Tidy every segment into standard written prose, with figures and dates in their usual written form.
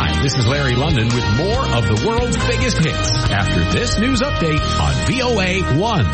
Hi, this is Larry London with more of the world's biggest hits after this news update on VOA 1.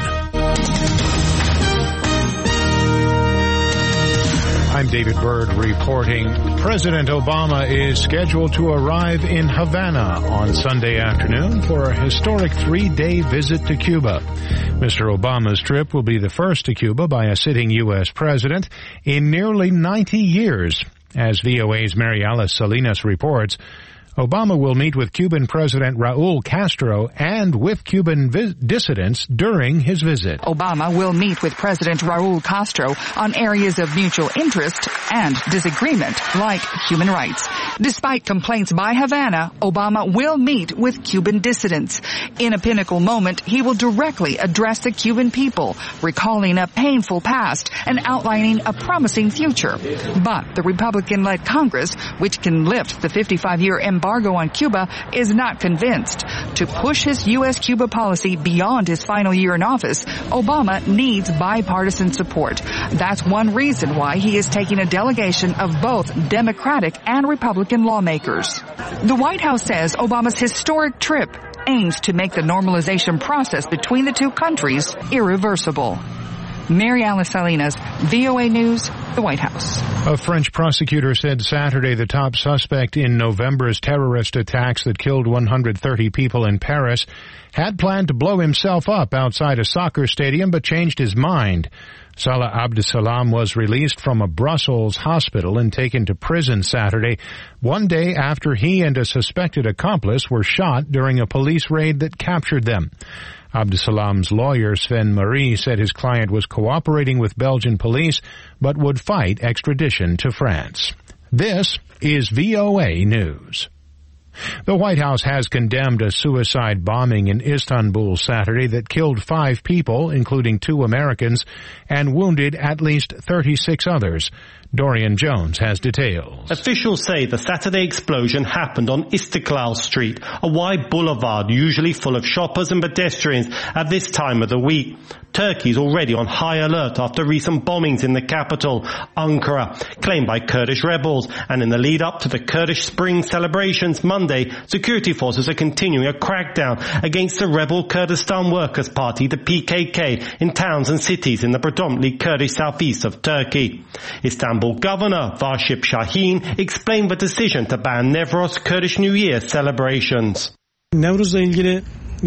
I'm David Byrd reporting. President Obama is scheduled to arrive in Havana on Sunday afternoon for a historic 3-day visit to Cuba. Mr. Obama's trip will be the first to Cuba by a sitting U.S. president in nearly 90 years. As VOA's Mary Alice Salinas reports, Obama will meet with Cuban President Raul Castro and with Cuban dissidents during his visit. Obama will meet with President Raul Castro on areas of mutual interest and disagreement, like human rights. Despite complaints by Havana, Obama will meet with Cuban dissidents. In a pinnacle moment, he will directly address the Cuban people, recalling a painful past and outlining a promising future. But the Republican-led Congress, which can lift the 55-year embargo on Cuba, is not convinced. To push his U.S.-Cuba policy beyond his final year in office, Obama needs bipartisan support. That's one reason why he is taking a delegation of both Democratic and Republican lawmakers. The White House says Obama's historic trip aims to make the normalization process between the two countries irreversible. Mary Alice Salinas, VOA News, the White House. A French prosecutor said Saturday the top suspect in November's terrorist attacks that killed 130 people in Paris had planned to blow himself up outside a soccer stadium but changed his mind. Salah Abdeslam was released from a Brussels hospital and taken to prison Saturday, one day after he and a suspected accomplice were shot during a police raid that captured them. Abdesalam's lawyer, Sven Marie, said his client was cooperating with Belgian police but would fight extradition to France. This is VOA News. The White House has condemned a suicide bombing in Istanbul Saturday that killed 5 people, including 2 Americans, and wounded at least 36 others. Dorian Jones has details. Officials say the Saturday explosion happened on Istiklal Street, a wide boulevard usually full of shoppers and pedestrians at this time of the week. Turkey is already on high alert after recent bombings in the capital, Ankara, claimed by Kurdish rebels. And in the lead up to the Kurdish Spring celebrations Monday, security forces are continuing a crackdown against the rebel Kurdistan Workers' Party, the PKK, in towns and cities in the predominantly Kurdish southeast of Turkey. Istanbul Governor Varship Şahin explained the decision to ban Nevros Kurdish New Year celebrations. Nevruz'la ilgili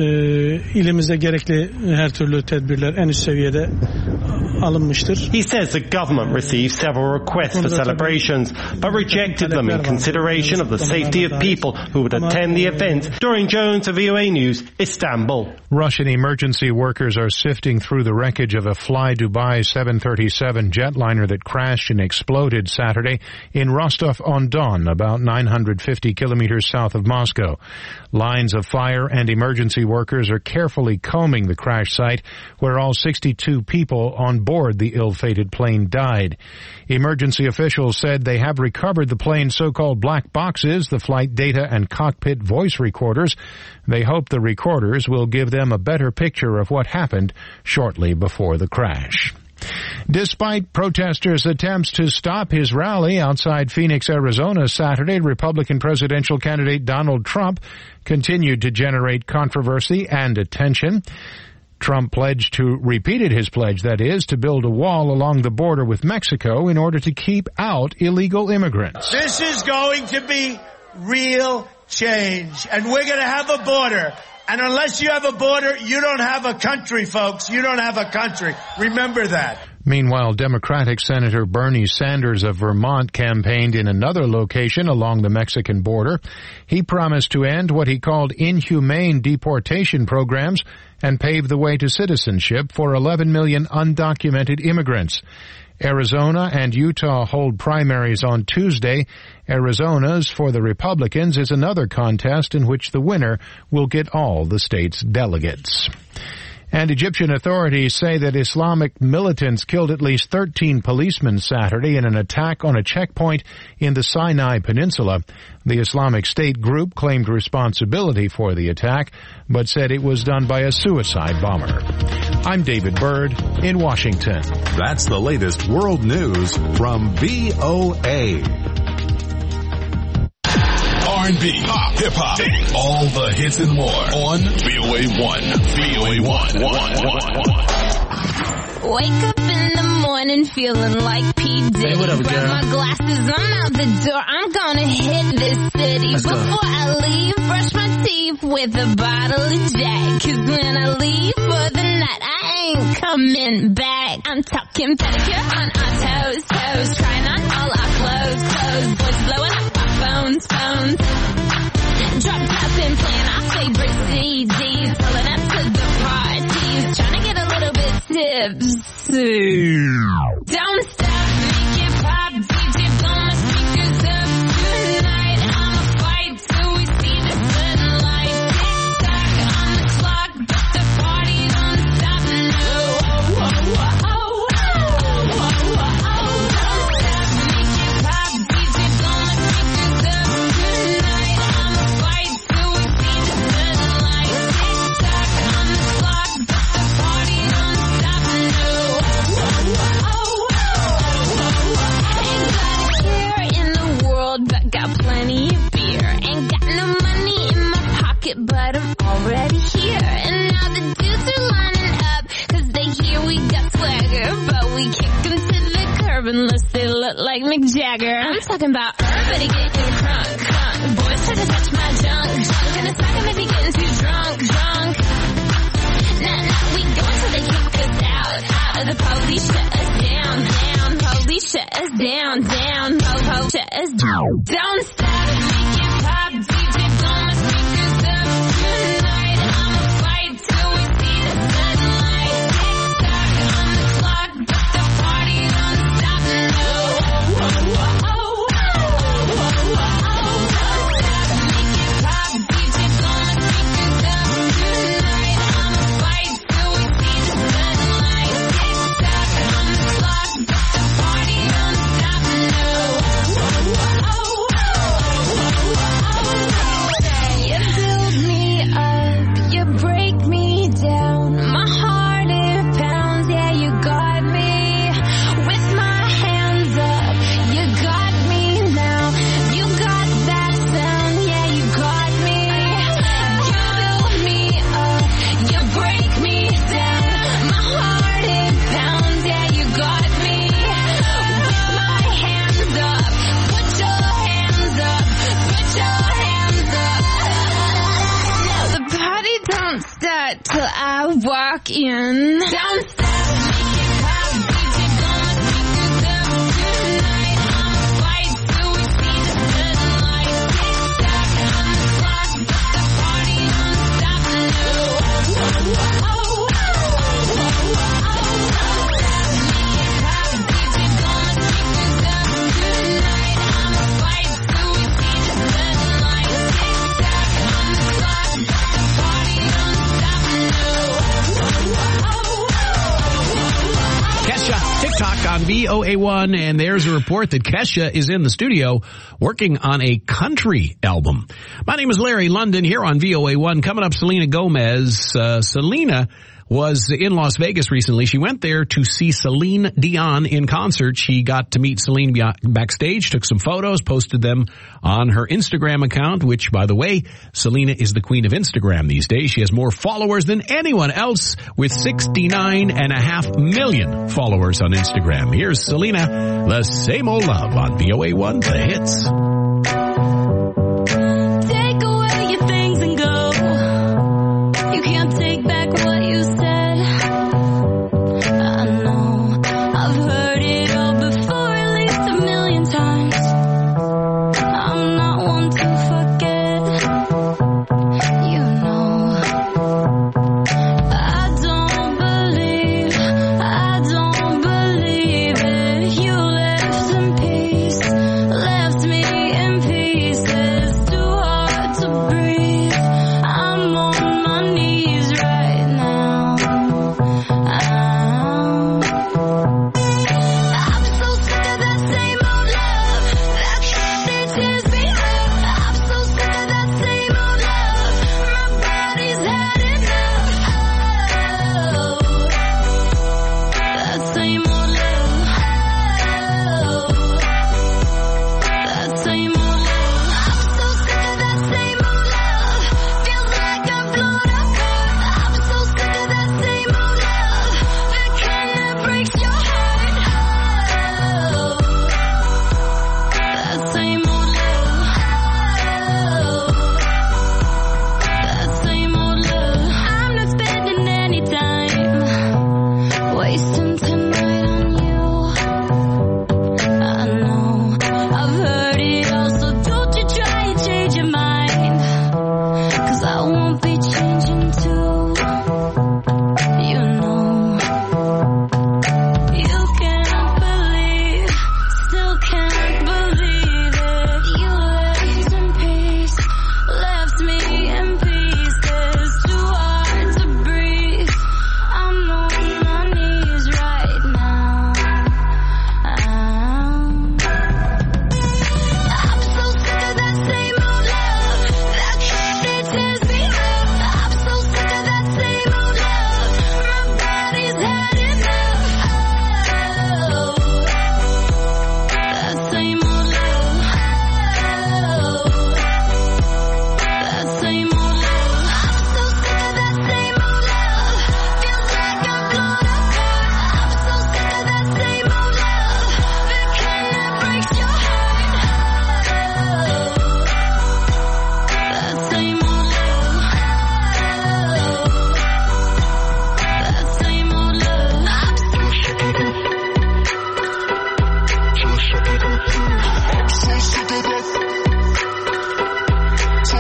ilimizde gerekli her türlü tedbirler en üst seviyede alınmıştır. He says the government received several requests for celebrations, but rejected them in consideration of the safety of people who would attend the event. Dorian Jones of VOA News, Istanbul. Russian emergency workers are sifting through the wreckage of a Fly Dubai 737 jetliner that crashed and exploded Saturday in Rostov-on-Don, about 950 kilometers south of Moscow. Lines of fire and emergency workers are carefully combing the crash site, where all 62 people on board the ill-fated plane died. Emergency officials said they have recovered the plane's so-called black boxes, the flight data and cockpit voice recorders. They hope the recorders will give them a better picture of what happened shortly before the crash. Despite protesters' attempts to stop his rally outside Phoenix, Arizona Saturday, Republican presidential candidate Donald Trump continued to generate controversy and attention. Trump repeated his pledge, that is, to build a wall along the border with Mexico in order to keep out illegal immigrants. This is going to be real change, and we're going to have a border. And unless you have a border, you don't have a country, folks. You don't have a country. Remember that. Meanwhile, Democratic Senator Bernie Sanders of Vermont campaigned in another location along the Mexican border. He promised to end what he called inhumane deportation programs and pave the way to citizenship for 11 million undocumented immigrants. Arizona and Utah hold primaries on Tuesday. Arizona's, for the Republicans, is another contest in which the winner will get all the state's delegates. And Egyptian authorities say that Islamic militants killed at least 13 policemen Saturday in an attack on a checkpoint in the Sinai Peninsula. The Islamic State group claimed responsibility for the attack, but said it was done by a suicide bomber. I'm David Byrd in Washington. That's the latest world news from VOA. R&B, pop, hip-hop, all the hits and more on VOA1. VOA1. Wake up in the morning feeling like P. Diddy. Hey, what up, grab girl? my glasses, I'm out the door. I'm gonna hit this city. Let's go. Before I leave, brush my teeth with a bottle of Jack. 'Cause when I leave for the night, I ain't coming back. I'm talking pedicure on our toes, trying on all our clothes. Boys blowing up our phones. Drop top and playing our favorite CDs. Pulling up to the parties, trying to get a little bit tipsy. Don't stop, make it pop, DJ blow my speakers up tonight. I'ma fight till we see the sunlight. Tick tock on the clock, but the party don't stop. No, don't stop, make it pop, DJ blow my speakers up tonight. I'ma fight till we see the sunlight. Tick tock on the clock, but the party don't stop. No. Ain't got a care in the world, but got plenty of beer. Ain't got no money in my pocket, but I'm already here. And now the dudes are lining up, 'cause they hear we got swagger. But we kick them to the curb unless they look like Mick Jagger. I'm talking about everybody getting crunk. Boys try to touch my junk. Gonna smack 'em if he getting too drunk. Nah, we go until they kick us out. The police shut us down. Police shut us down. Po shut us down. Don't stop, make it pop, DJ blow my speakers up tonight. I'ma fight till we see the sunlight. Tick tock on the clock, but the party don't stop. No. Don't stop, make it pop, DJ blow my speakers up tonight. I'ma fight till we see the sunlight. Tick tock on the clock, but the party don't stop. No. You build me up, you break me down. My heart it pounds, yeah, you got me. With my hands up, you got me now. You got that sound, yeah, you got me. You build me up, you break me down. My heart it pounds, yeah, you got me. With my hands up, put your hands up, put your hands up. Now the party don't start till I walk in. Don't stop, make it pop, DJ blow my speakers up tonight. I'ma fight till we see the sunlight. Tick tock on the clock, but the party don't stop. No. Don't stop, make it pop, DJ blow my speakers up tonight. I'ma fight till we see the sunlight. Tick tock on the clock, but the party don't stop. Kesha, TikTok on VOA1, and there's a report that Kesha is in the studio working on a country album. My name is Larry London here on VOA1. Coming up, Selena Gomez. Selena was in Las Vegas recently. She went there to see Celine Dion in concert. She got to meet Celine backstage, took some photos, posted them on her Instagram account, which, by the way, Selena is the queen of Instagram these days. She has more followers than anyone else with 69.5 million followers on Instagram. Here's Selena, The Same Old Love on VOA1, The Hits. Take away your things and go. You can't take back what you said. I know I've heard it all before, at least 1,000,000 times. I'm not one to forget. You know, I don't believe it. You left in peace, left me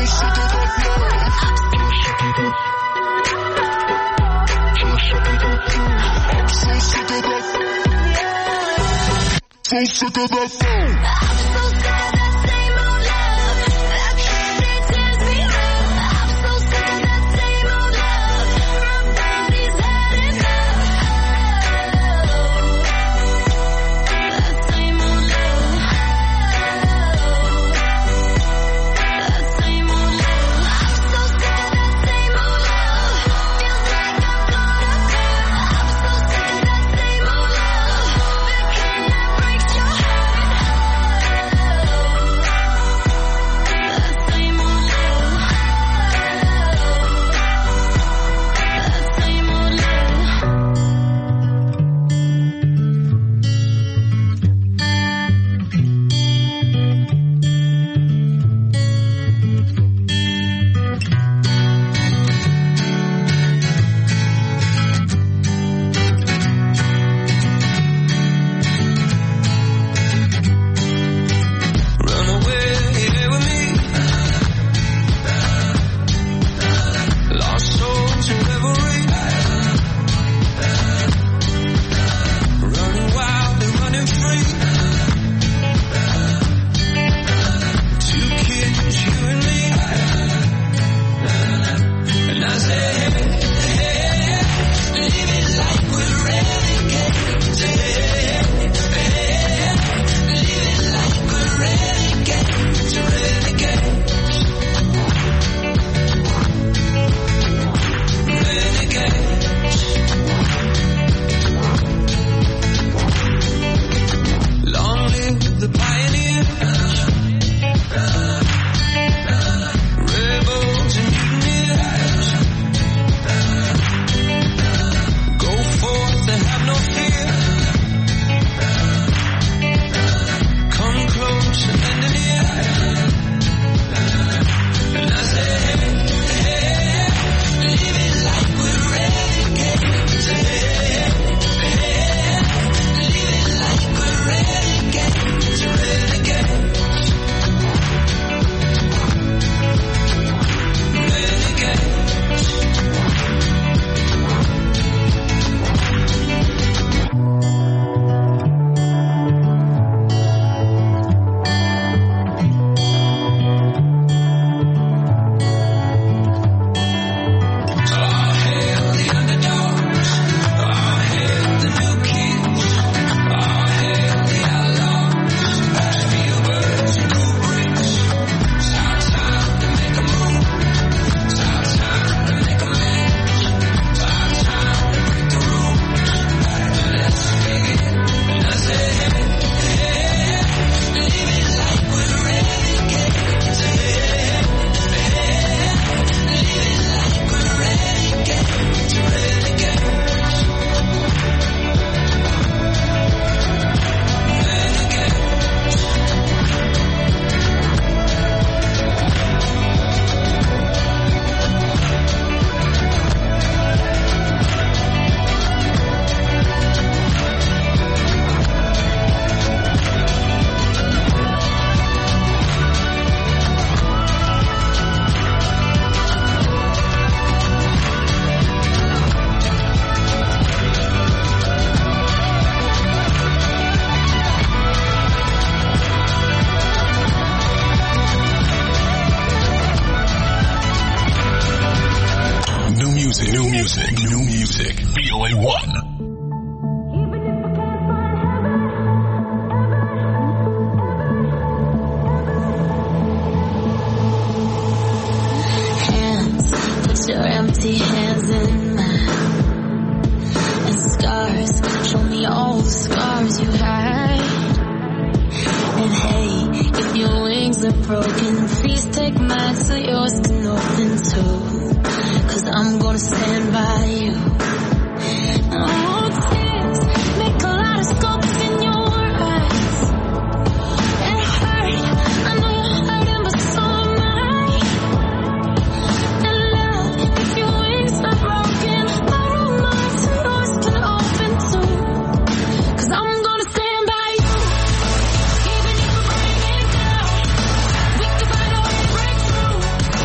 So sick of that phone. I'm so sick of that same old love. That crazy tears me up. I'm so sick of that same old love. My body's had enough. That same old love. That same old love. I'm so sick of that same old love. Feels like I'm caught up there. I'm so sick of that same old love. That cannot break your heart. That same old love. That same old love. Run away with me. Lost souls in revelry. Running wild and running free. Two kids, you and me. And I say, hey, live it like we're renegades. Live it like we're renegades, renegades. Long live the pioneers, rebels and mutineers. Go forth and have no fear. Come close and lend an ear. And I say, hey, live it like we're renegades. Live it like we're renegades, renegades. All hail the underdogs. All hail the new kids. All hail the outlaws. Spielbergs and Kubricks. It's our time to make a move. It's our time to make amends. It's our time to break the rules. Let's begin. And I say, hey, live it like we're renegades. Live it like we're renegades, renegades. New music. VOA1. Hands, put your empty hands in mine. And scars, show me all the scars you hide. And hey, if your wings are broken, please take mine so yours can open too. 'Cause I'm gonna stand by you. Oh, tears make a lot of scopes in your eyes. It hurt, I know you're hurting, but so am I. And love, if your wings are broken, borrow mine so yours can open too. 'Cause I'm gonna stand by you. Even if we're breaking down, we can find a way to break through.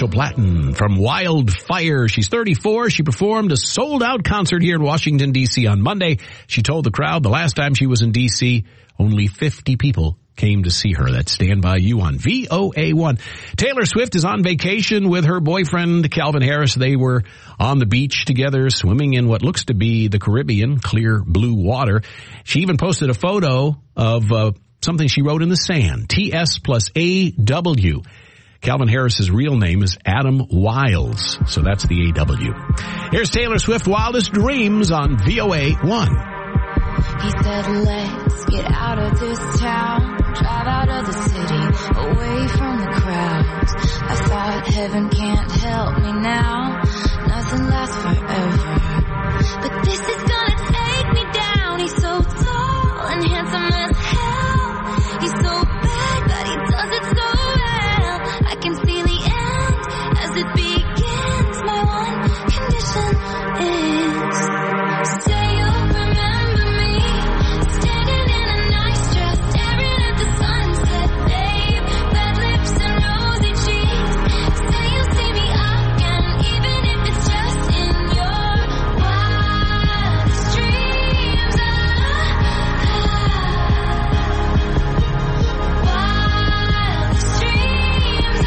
Rachel Platten from Wildfire. She's 34. She performed a sold-out concert here in Washington, D.C. on Monday. She told the crowd the last time she was in D.C., only 50 people came to see her. That's Stand By You on VOA1. Taylor Swift is on vacation with her boyfriend, Calvin Harris. They were on the beach together, swimming in what looks to be the Caribbean, clear blue water. She even posted a photo of something she wrote in the sand, TS plus AW. Calvin Harris's real name is Adam Wiles, so that's the AW. Here's Taylor Swift, Wildest Dreams on VOA1. He said, let's get out of this town, drive out of the city, away from the crowds. I thought heaven can't help me now, nothing lasts forever. But this is gonna take me down. He's so tall and handsome as hell. He's so bad, but he does it so well. I can see the end as it begins. My one condition is, say you'll remember me, standing in a nice dress, staring at the sunset, babe. Red lips and rosy cheeks. Say you'll see me again, even if it's just in your wildest dreams. Wildest dreams.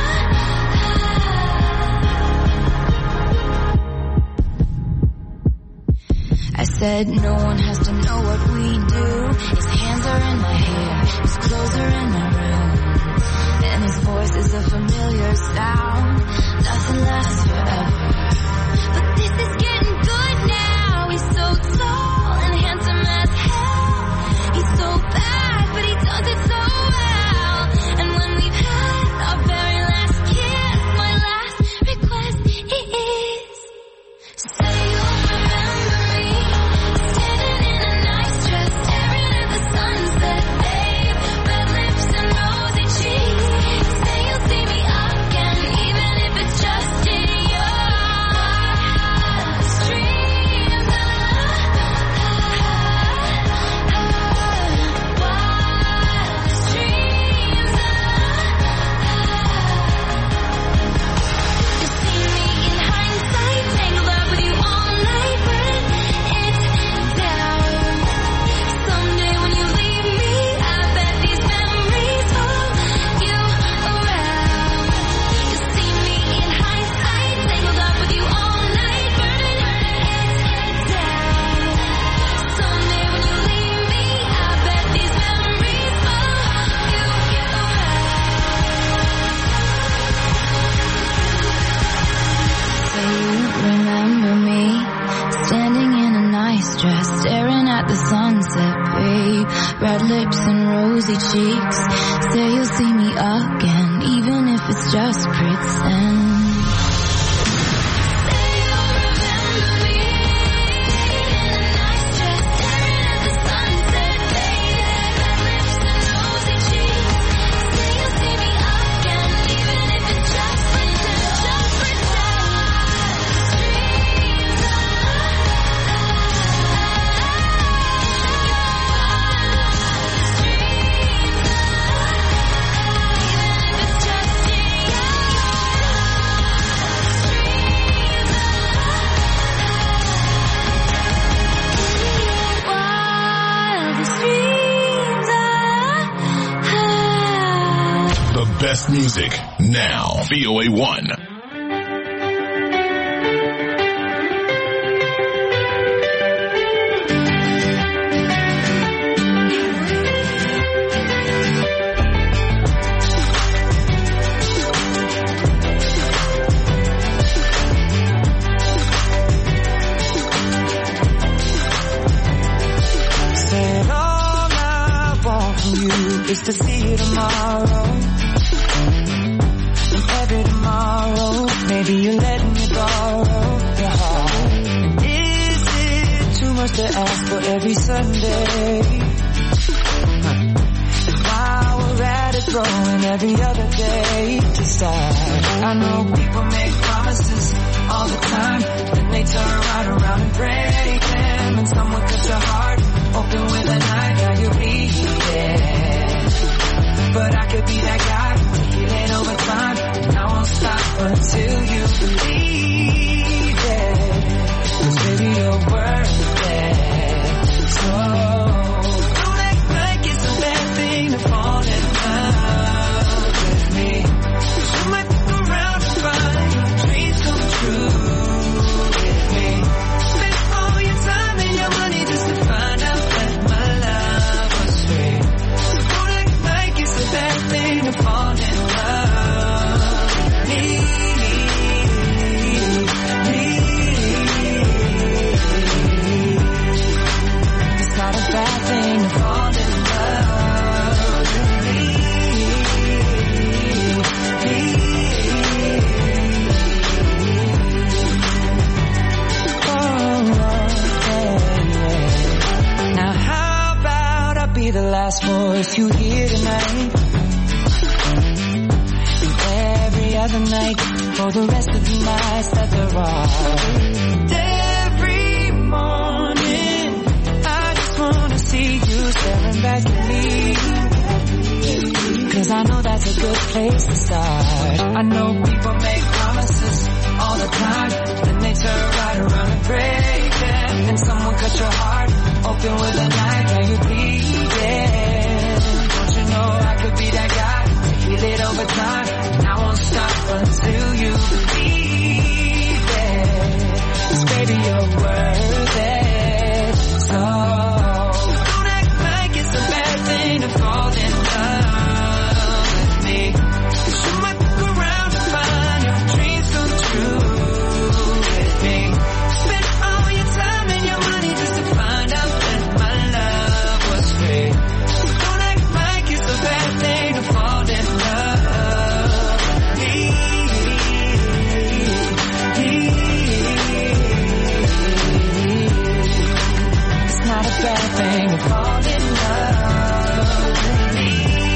I said no one has to know what we do. His hands are in my hair, his clothes are in my room, and his voice is a familiar sound. Nothing lasts forever, but this is getting good now. He's so tall and handsome as hell. He's so bad, but he does it so well. And when we've had our very last kiss, my last request is, say you'll remember me, standing in a nice dress, staring at the sunset, babe. Red lips and rosy cheeks. Say you'll see me again, even if it's just in your wildest dreams. Wildest dreams. You see me in hindsight, tangled up with you all night, but it's down. Someday when you leave me, I bet these memories follow you around. You see me in hindsight, tangled up with you all night, burning, it's down. Someday when you leave me, I bet these memories follow you around. Say you remember me, standing in a nice dress, staring at the sunset, babe. Red lips and rosy cheeks. Say you'll see me again, even if it's just pretend. Say you'll remember me, in a nice dress, staring at the sunset, babe. Red lips and rosy cheeks. Say you'll see me again, even if it's just pretend, just pretend. Dreams. The best music now. VOA1. Said all I want from you is to see you tomorrow. And every tomorrow, maybe you let me borrow your heart. And is it too much to ask for every Sunday? And while we're at it, throwing every other day to side. I know people make promises all the time, then they turn right around and break them. And someone cuts your heart open with a knife, now you're bleeding. But I could be that guy, heal it over time, and I won't stop ask for if you here tonight. And every other night for the rest of the nights that there are. Every morning I just wanna see you staring back at me. 'Cause I know that's a good place to start. I know people make promises all the time, then they turn right around and break them. And someone cut your heart open with a knife, now you're bleeding. Don't you know I could be that guy to heal it over time, and I won't stop until you believe it. 'Cause baby, you're worth it. So don't act like it's a bad thing to fall in love with me. 'Cause you might look around and find your dreams come true with me. Spend all your time and your money just to find out that my love was free. Don't act like it's a bad thing to fall in love with me. It's not a bad thing to fall in love with me.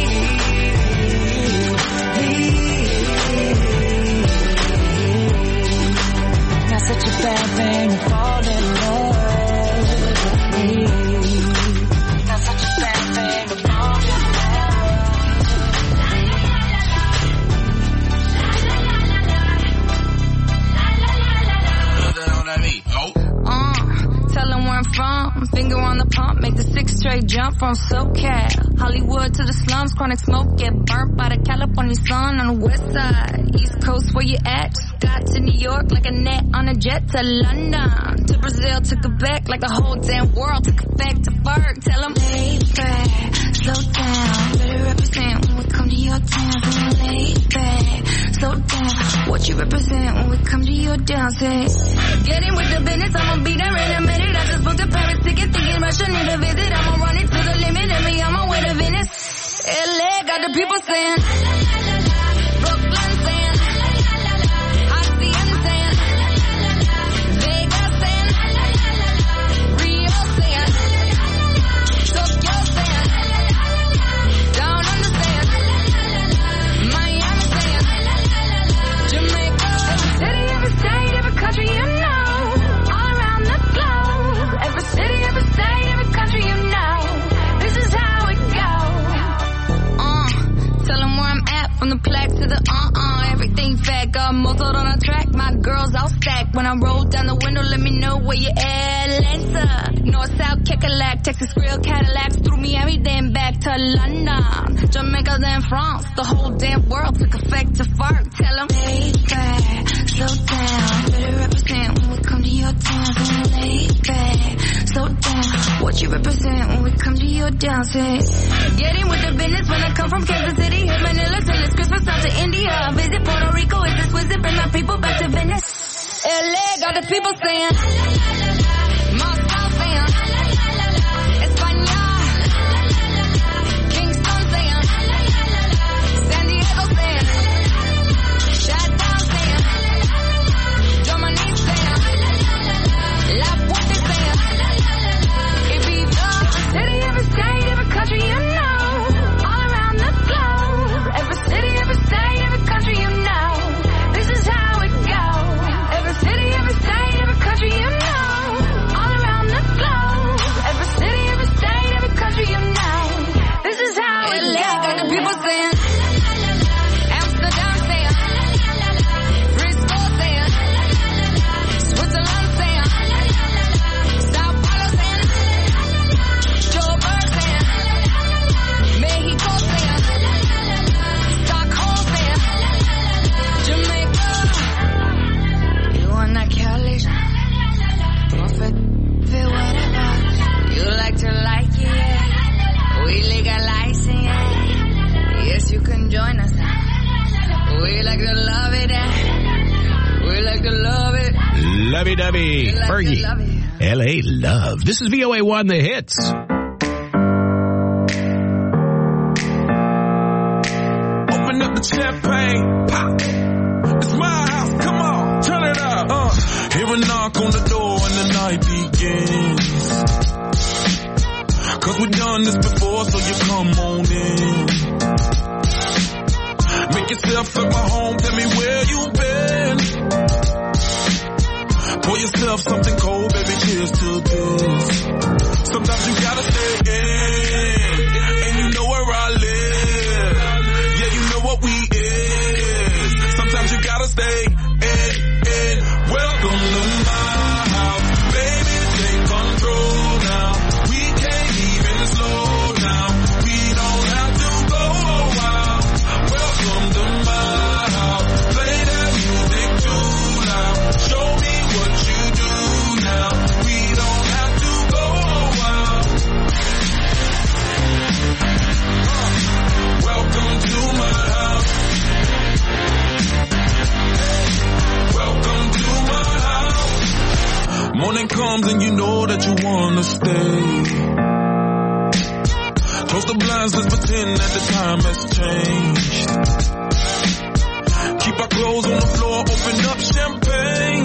Not such a bad thing to fall in love with me. Not such a bad thing to fall in Tell them where I'm from. Finger on the pump, make the 6 straight jump from SoCal. Hollywood to the slums, chronic smoke, get burnt by the California sun on the west side. East Coast, where you at? Just got to New York like a net on a jet to London. To Brazil, to Quebec, like the whole damn world took effect to Ferg. Tell them, lay back, slow down. Better represent when we come to your town. Lay back, slow down. What you represent when we come to your town? Say, get in with the business, I'ma be there in a minute. I just booked a Paris ticket, thinking Russia need a visit. I'ma run it to the limit, and me on my way to Venice. LA got the people saying, Brooklyn saying, Hacienda saying, Vegas saying, Rio saying, Tokyo saying, Down Under saying, Miami saying, Jamaica. Every city, every state, every country you know, all around the globe. Every city, every state, every country you know, this is how it goes. Tell them where I'm at, from the plaque to the everything fat, got muzzled on a track, my girls all stacked. When I roll down the window, let me know where you at. Atlanta, North, South, Kekalak, Texas grill, Cadillacs, through Miami, then back to London, Jamaica, then France, the whole damn world took effect to Ferg. Tell them, lay back, slow down, better represent when we come to your town. Lay back, slow down, what you represent when we come to your town. Say, get in with the business when I come from Kansas City, hit Manila till it's Christmas out to India. Visit Puerto Rico, it's exquisite, bring my people back to Venice. LA got the people saying, Moscow saying, España, Kingston saying, San Diego saying, Chi-Town saying, Germany saying, La Puente saying, Ibiza. Every city, every state, every country you know, all around the globe. Every city, every state, every country you know, this is how it goes. Every city, every state, every country you know, all around the globe. Every city, every state, every country you know, this is how it goes. Got the people saying, Amsterdam saying, Frisco saying, Switzerland saying, Sao Paulo saying, Joburg saying, Mexico saying, Stockholm saying, Jamaica. You want that Cali? Buffet, whatever. You like to like it, yeah. We legalize it, yeah. Yes, you can join us. We like to love it, yeah. We like to love it. Lovey-dovey. Fergie. L.A. Love. This is VOA1 The Hits. Open up the champagne, pop. It's my house, come on, turn it up. Hear a knock on the door and the night begins. 'Cause we've done this before, so you come on in. Make yourself at my home, tell me where you've been. Pour yourself something cold, baby, cheers to this. Sometimes you gotta stay in, and you know where I live. Yeah, you know what we is. Sometimes you gotta stay in. Welcome to my house, baby, take control now. We can't even slow down. We don't have to go a while. Welcome to my house, play that music too loud. Show me what you do now. We don't have to go a while. Welcome to my house. Welcome to my house. Morning comes and you know that you wanna stay. Close the blinds, let's pretend that the time has changed. Keep our clothes on the floor, open up champagne.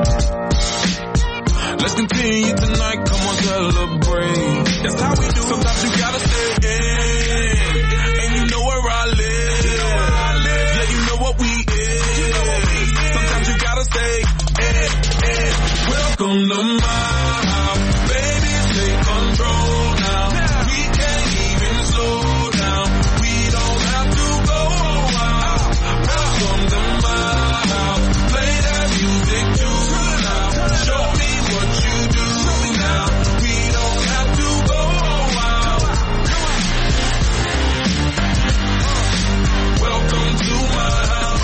Let's continue tonight, come on, celebrate. That's how we do. Sometimes you gotta stay in, and you know where I live. Yeah, you know what we is. Sometimes you gotta stay in. Welcome to my house, baby, take control now. We can't even slow down. We don't have to go a while. Welcome to my house, play that music too loud. Show me what you do now. We don't have to go a while. Welcome to my house.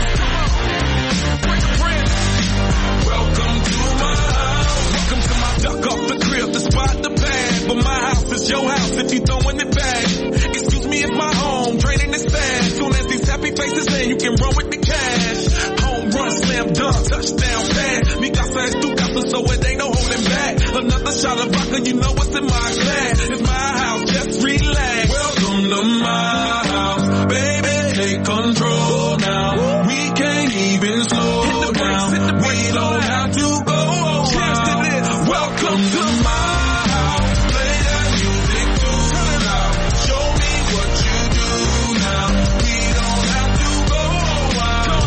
Welcome to my house. Welcome to my duck off the crib, the spot, the bag. But my house is your house if you throwing it back. Excuse me, it's my home, draining this fast. Soon as these happy faces in, you can run with the cash. Home run, slam dunk, touchdown pass. Mi casa es tu casa, so it ain't no holding back. Another shot of vodka, you know what's in my glass. It's my house, just relax. Welcome to my house, baby, take control now. We can't even slow down. We don't have to go a while. Welcome to my house, play that music too loud. Show me what you do now. We don't have to go a while.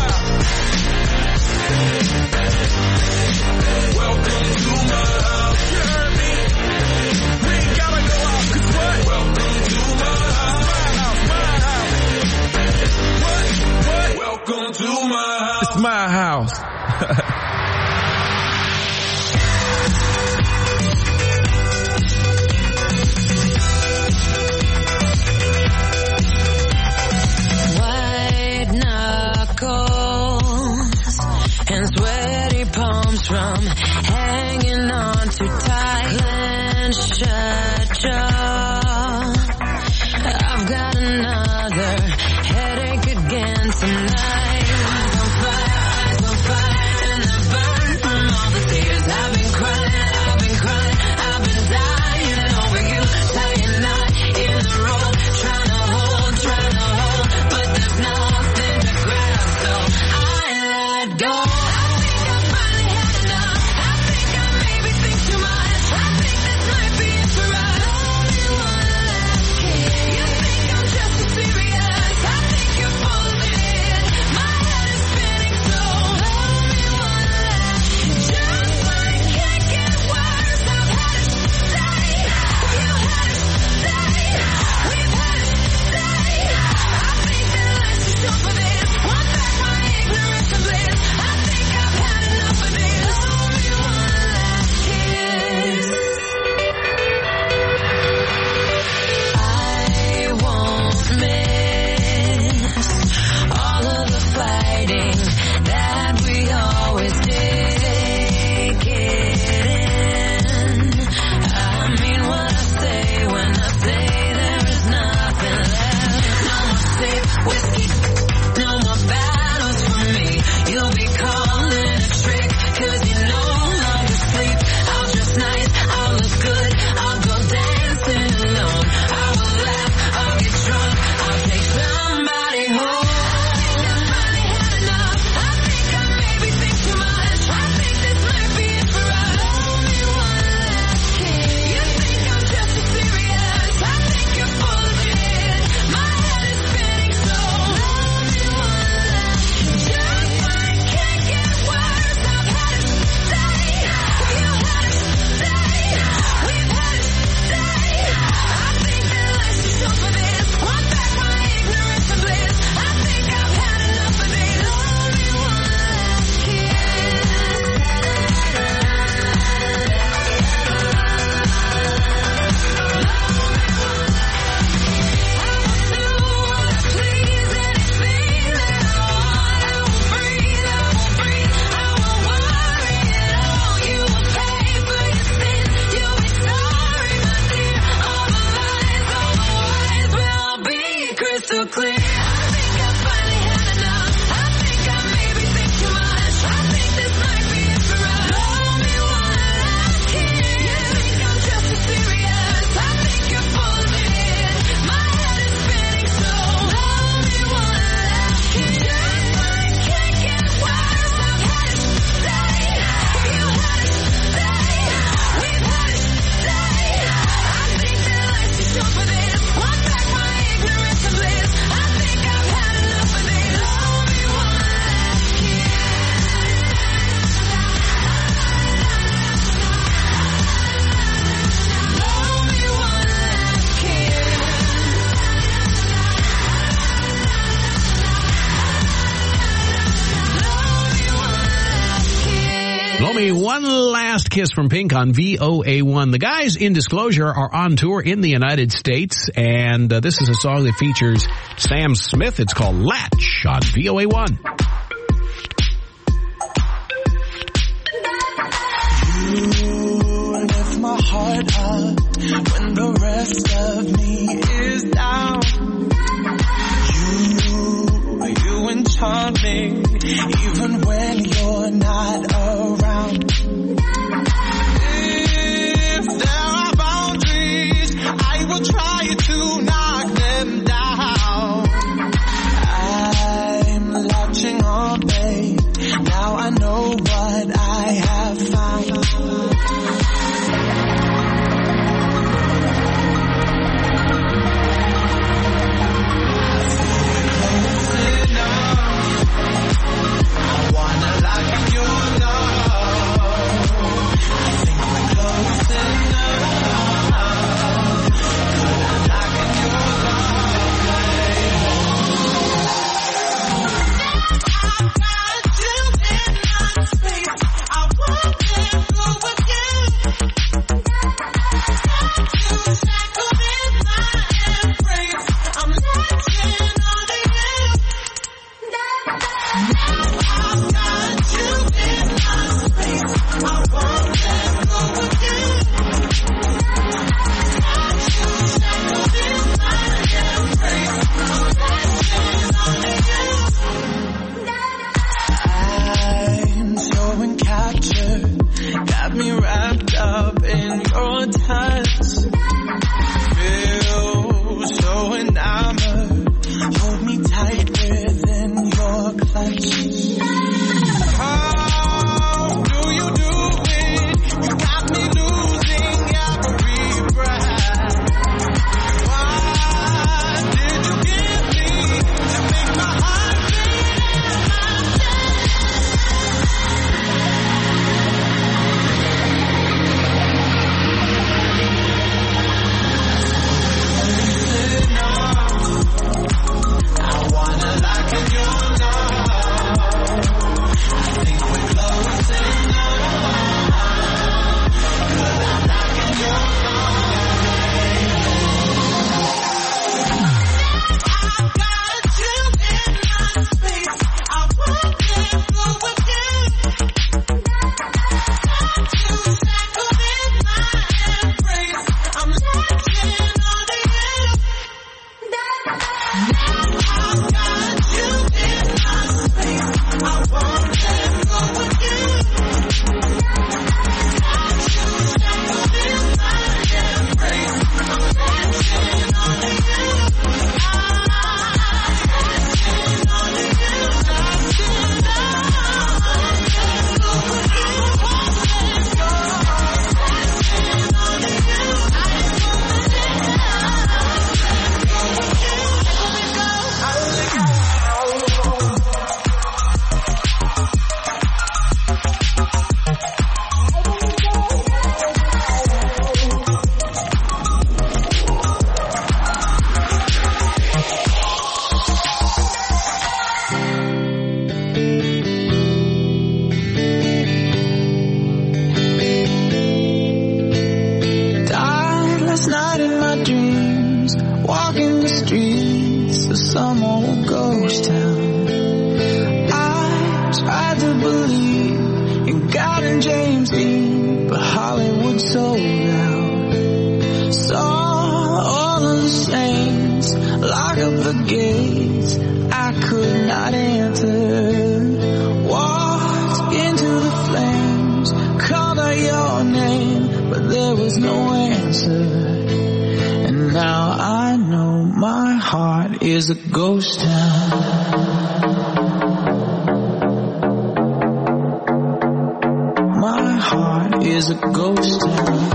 Welcome to my house. You heard me? We ain't gotta go out, 'cause what? Welcome to my house. My house, my house. What? clear. I think I finally had enough. I think I maybe think too much. I think this might be it for us. Blow me one last kiss. You think I'm just as serious? I think you're full of it. My head is spinning, so blow me one last kiss. Just like can't get worse. I've had it stay. You had it stay. We've had it stay. I think that life's too short for this. Want back my ignorance and bliss. I think I've had enough of this. Blow me one last kiss. Blow me one last kiss. Blow Me One Last Kiss from Pink on VOA1. The guys in Disclosure are on tour in the United States, and this is a song that features Sam Smith. It's called Latch on VOA1. You lift my heart up when the rest of me is down. You enchant me even when you're not around. If there are boundaries, I will try to knock them down. I'm latching on, babe. Now I know what I have found. Got me wrapped up in your touch. Feel so enamored. Hold me tight within your clutch. How do you do it? You got me losing every breath. What did you give me to make my heart beat in my chest? of the gates I could not enter. Walked into the flames, called out your name, but there was no answer. And now I know my heart is a ghost town. My heart is a ghost town.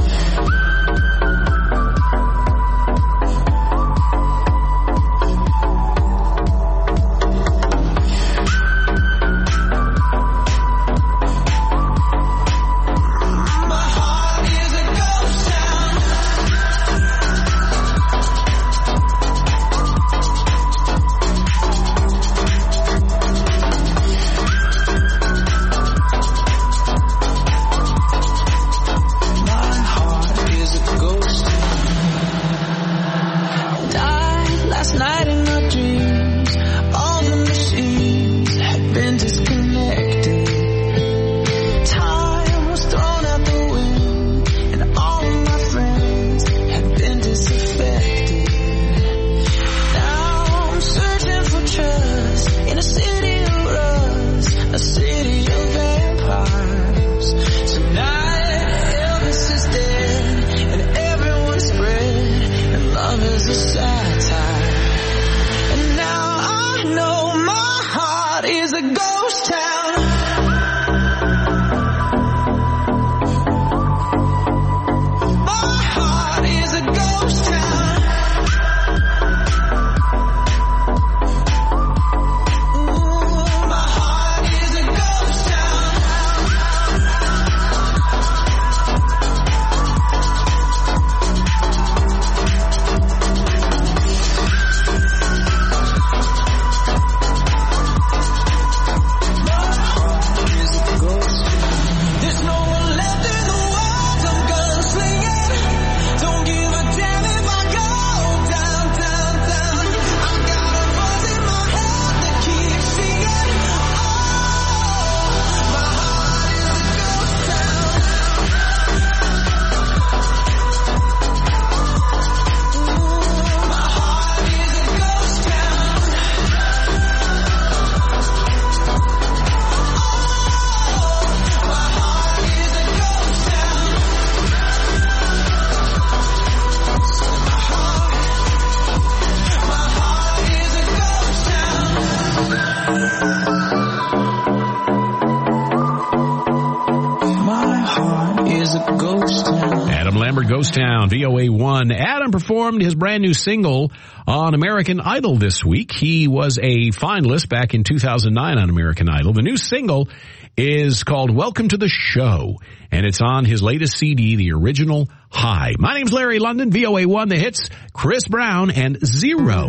Ghost Town, VOA1. Adam performed his brand new single on American Idol this week. He was a finalist back in 2009 on American Idol. The new single is called Welcome to the Show, and it's on his latest CD, The Original High. My name's Larry London, VOA1, the hits, Chris Brown and Zero.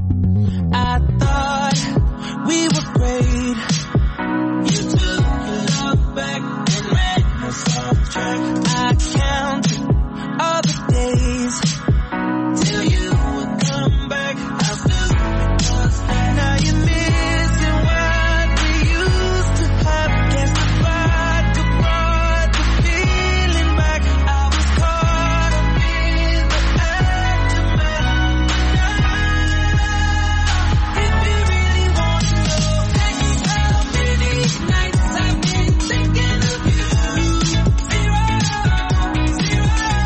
I thought we were great. You took your love back and ran us off track. I counted all the days till you would come back. I still because now you're missing what we used to have. Guess the vodka brought the feeling back. I was caught up in the aftermath. If you really want to know, think how many nights I've been thinking of you. Zero, zero.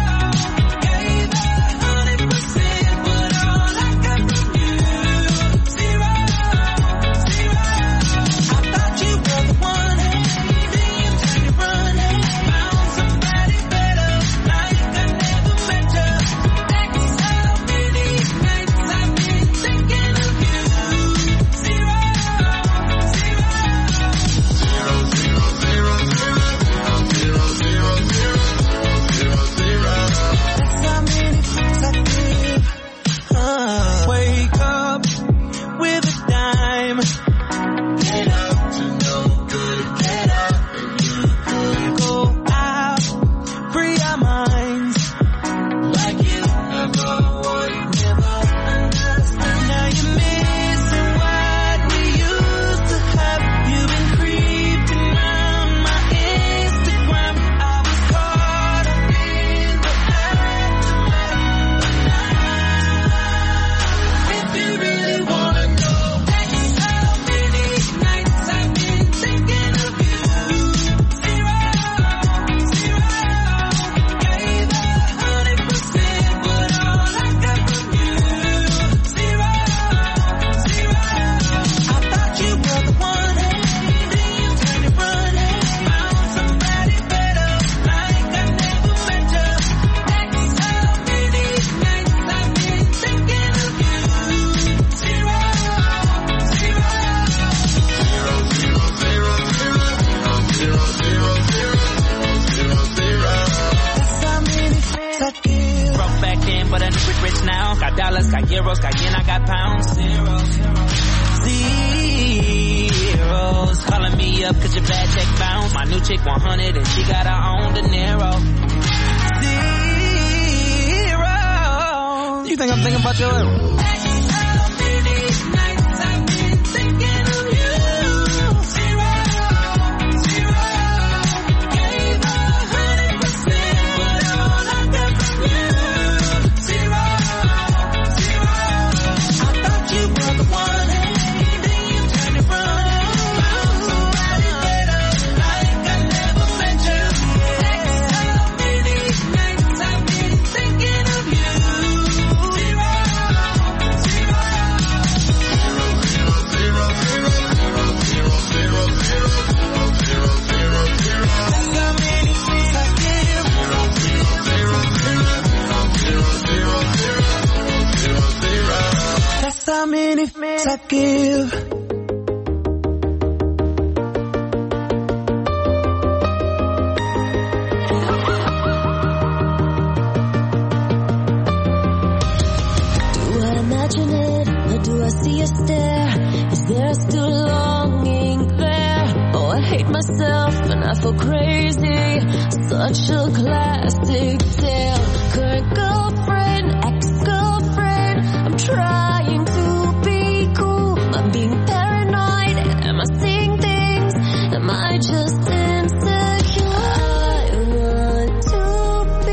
back then, but I knew it rich now. Got dollars, got euros, got yen, I got pounds. Zeros calling me up cause your bad check bounced. My new chick 100 and she got her own De Niro. Zero. You think I'm thinking about your how many minutes I give. Do I imagine it, or do I see a stare? Is there still longing there? Oh, I hate myself and I feel crazy. Such a classic tale. Current girlfriend, ex-girlfriend, I'm trying to be cool. I'm being paranoid. Am I seeing things? Am I just insecure? I want to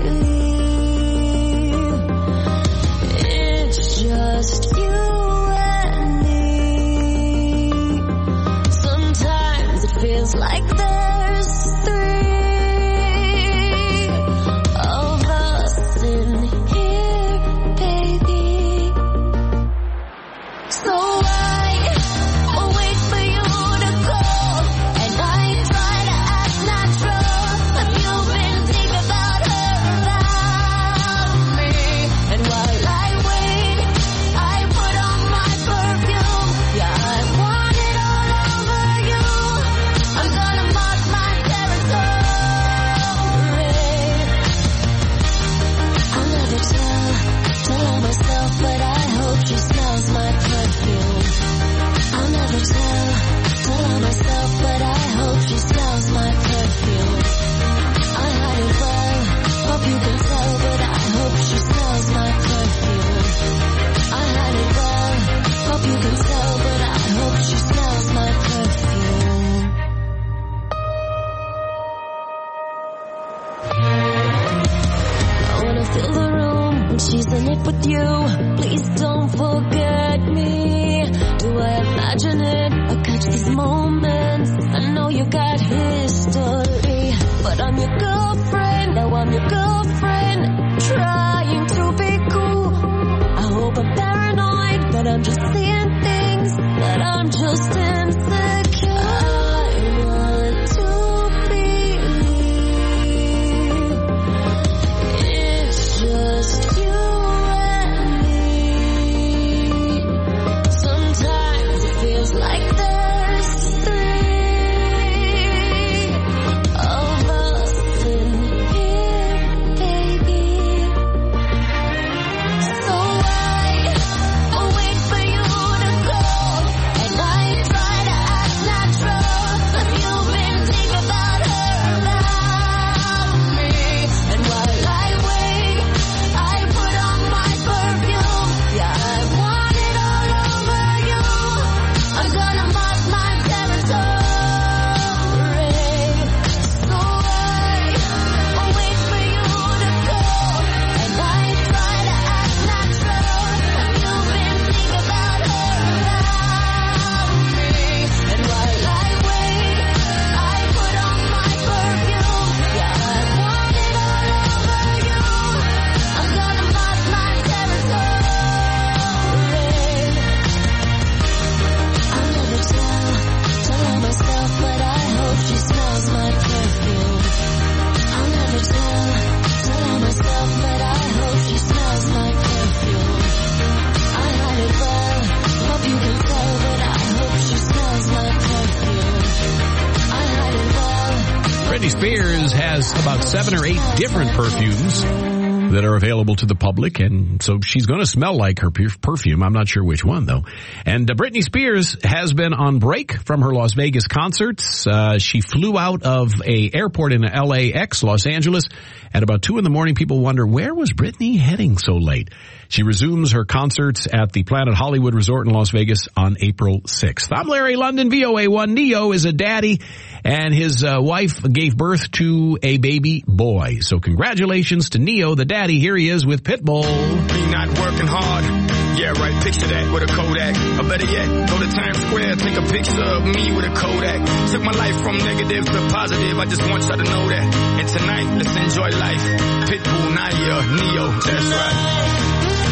believe it's just you and me. Sometimes it feels like there's three of us in here, baby. So I wait for you to call, and I try to act natural, but you've been thinking about her, about me. And while I wait, I put on my perfume. Yeah, I want it all over you. I'm gonna mark my territory. I'll never tell on myself, but I hope she smells my perfume. I'll never tell on myself, but I hope she smells my perfume. I hide it well, hope you can tell, but I hope she smells my perfume. I hide it well, hope you can tell, but I hope she smells my perfume. I wanna fill the room when she's in it with you. Please don't forget me. Do I imagine it or catch these moments? I know you got history, but I'm your girlfriend. Now I'm your girlfriend, trying to be cool. I hope I'm paranoid, but I'm just seeing things, that I'm just insecure. I want to believe it's just you and me. Sometimes it feels like there's three of us in here, baby. So I wait for you to call, and I try to act natural, but you've been thinking about her, about me. And while I wait, I put on my perfume. Yeah, I want it all over you. I'm gonna mark my territory. So I wait for you to call, and I try to act natural, but you've been thinking about her, about me. And while I wait, I put on my perfume. Yeah, I want it all over you. I'm gonna mark my territory. I'll never tell on myself, but I hope she smells my perfume. I'll never tell on myself, but I hope she smells my perfume. I hide it well, hope you can tell, but I hope she smells my perfume. I hide it well. Britney Spears has about 7 or 8 different perfumes. that are available to the public, and so she's going to smell like her perfume. I'm not sure which one, though. And Britney Spears has been on break from her Las Vegas concerts. She flew out of a airport in LAX, Los Angeles, at about 2 a.m. People wonder, where was Britney heading so late? She resumes her concerts at the Planet Hollywood Resort in Las Vegas on April 6th. I'm Larry London, VOA1. Neo is a daddy, and his wife gave birth to a baby boy. So congratulations to Neo, the daddy. Here he is with Pitbull. Me not working hard. Yeah, right. Picture that with a Kodak. Or better yet, go to Times Square, take a picture of me with a Kodak. Took my life from negative to positive. I just want y'all to know that. And tonight, let's enjoy life. Pitbull, Naya, Neo. That's right.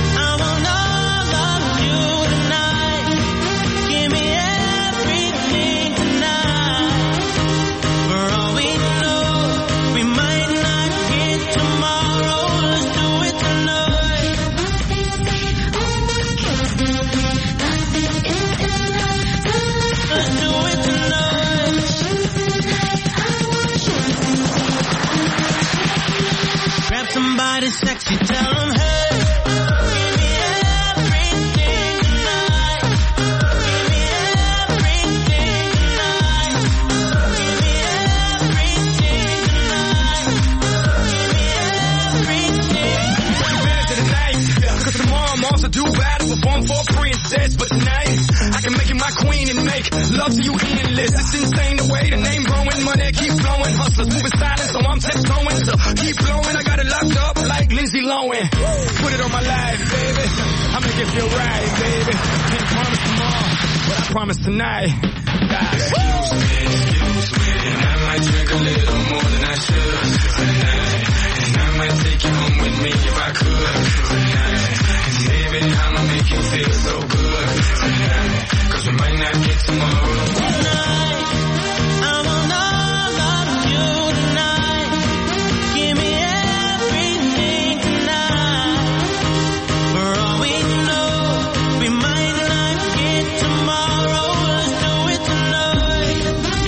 Somebody sexy, tell them, hey, give me everything tonight. Give me everything tonight. Give me everything tonight. Give me everything. Back to the night, cause tomorrow I'm also due battle. We're born for a princess, but tonight I can make you my queen and make love to you endless. It's insane the way the name growing, money keep flowing. Hustlers moving silent, so I'm tiptoeing. So keep blowing, I got it locked up like Lindsay Lohan. Put it on my life, baby. I make it feel right, baby. Can't promise tomorrow, but I promise tonight. Excuse me, and I might drink a little more than I should tonight. And I might take you home with me if I could tonight. And baby, I'ma make you feel so good tonight. Cause we might not get tomorrow. Tonight, I want all of you tonight. Give me everything tonight. For all we know, we might not get tomorrow. Let's do it tonight.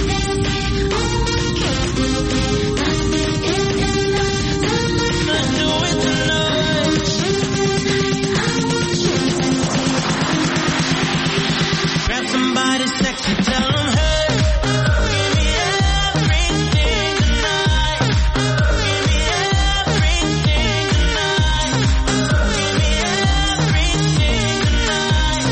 Let's do it tonight. Grab somebody sexy, tell them, hey, give me everything tonight. Give me everything tonight. Give me everything tonight.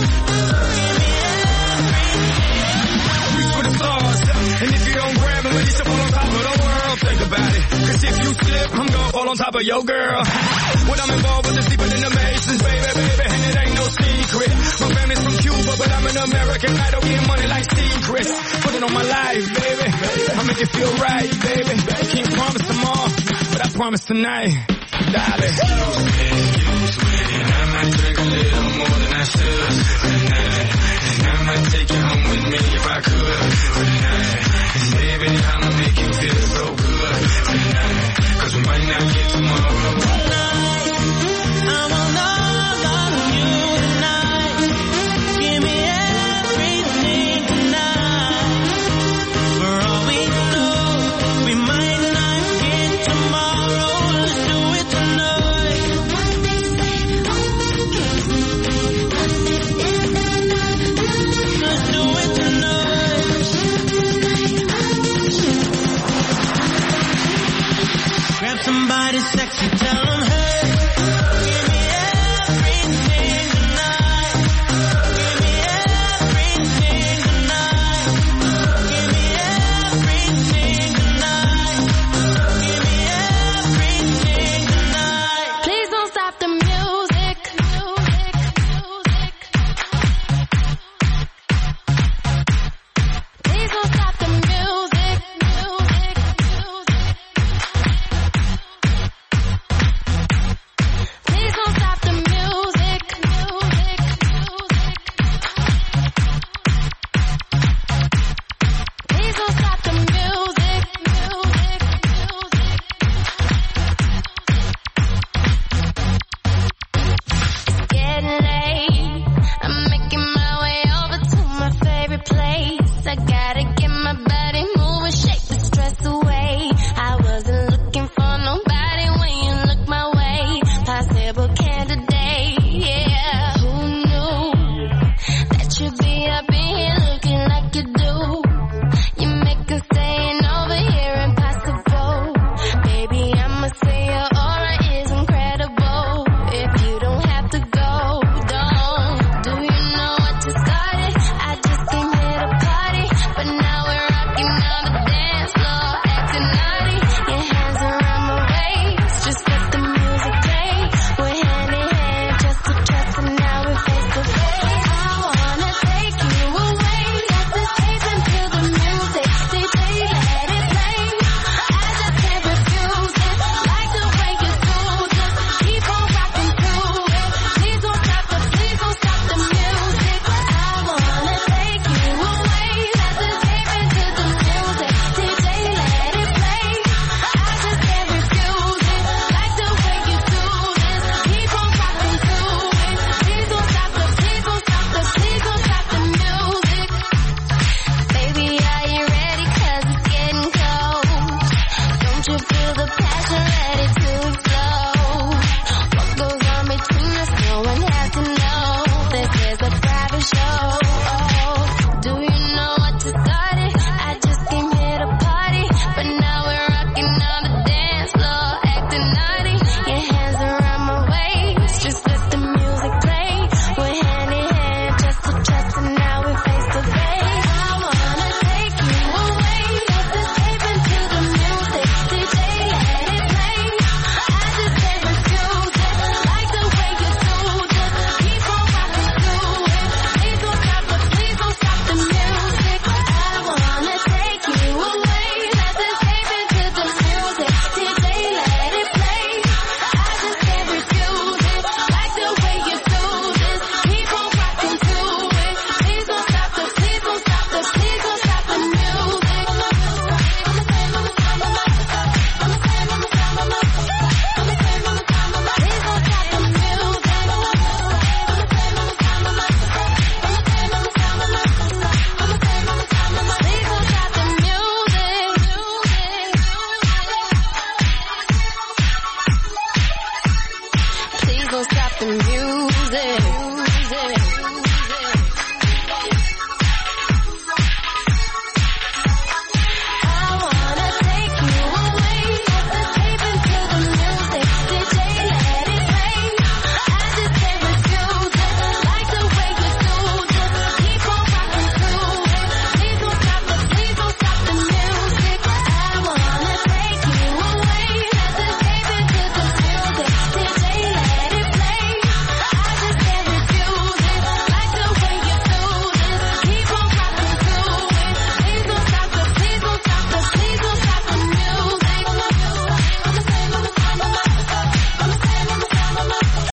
Reach for the stars, and if you don't grab it, you should fall on top of the world. Think about it, cause if you slip, I'm gonna fall on top of your girl. When I'm involved with the deeper than the Masons, baby, and it ain't no secret. My family's from Cuba, but I'm an American idol, getting money like secrets. Put it on my life, baby. I make it feel right, baby. Can't promise tomorrow, but I promise tonight, darling. Excuse me, and I might drink a little more than I should tonight. And I might take you home with me if I could tonight. And baby, I'ma make you feel so good tonight. Cause we might not get tomorrow. Tonight, I want all of you tonight. Give me everything tonight. For all we know, we might not get tomorrow. Let's do it tonight. but can't